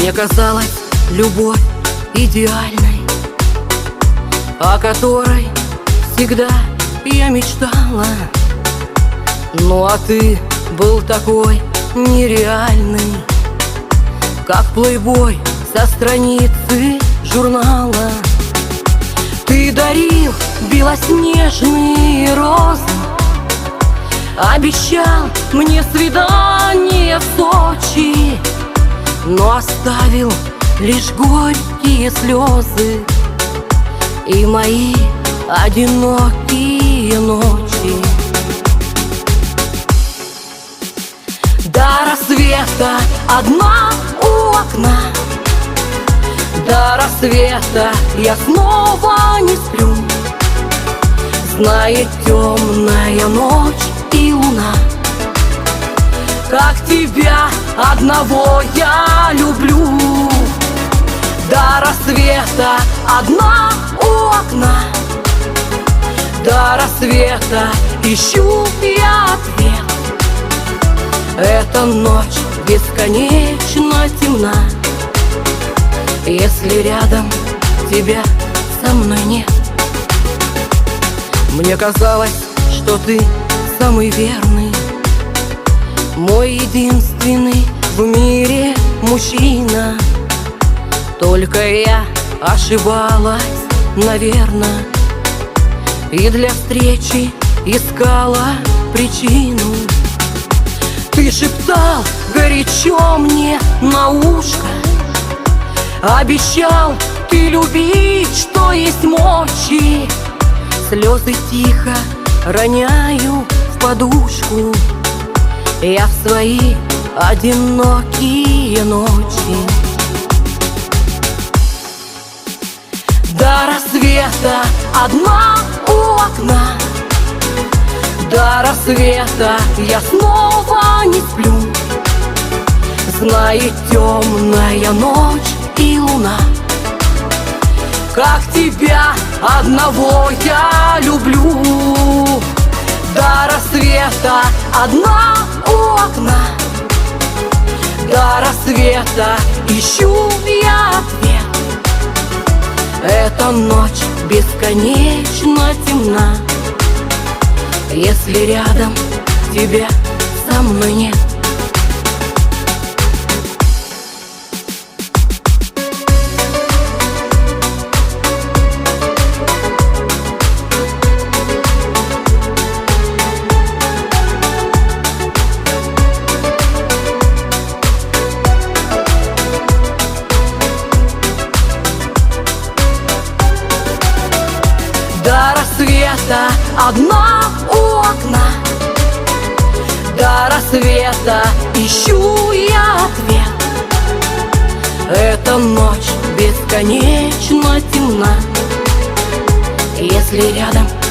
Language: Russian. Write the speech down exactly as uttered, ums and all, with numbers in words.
Мне казалась любовь идеальной, о которой всегда я мечтала. Ну а ты был такой нереальный, как плейбой со страницы журнала. Ты дарил белоснежные розы, обещал мне свидание в Сочи, но оставил лишь горькие слезы и мои одинокие ночи. До рассвета одна у окна, до рассвета я снова не сплю. Знает темная ночь и луна, как тебя одного я люблю. До рассвета одна у окна, до рассвета ищу я ответ. Эта ночь бесконечно темна, если рядом тебя со мной нет. Мне казалось, что ты самый верный, мой единственный в мире мужчина. Только я ошибалась, наверное, и для встречи искала причину. Ты шептал горячо мне на ушко, обещал ты любить, что есть мочи. Слезы тихо роняю в подушку я в свои одинокие ночи. До рассвета одна у окна, до рассвета я снова не сплю. Знает темная ночь и луна, как тебя одного я люблю. До рассвета одна у окна, до рассвета ищу я ответ. Эта ночь бесконечно темна, если рядом тебя со мной нет. До рассвета одна у окна, до рассвета ищу я ответ. Эта ночь бесконечно темна, если рядом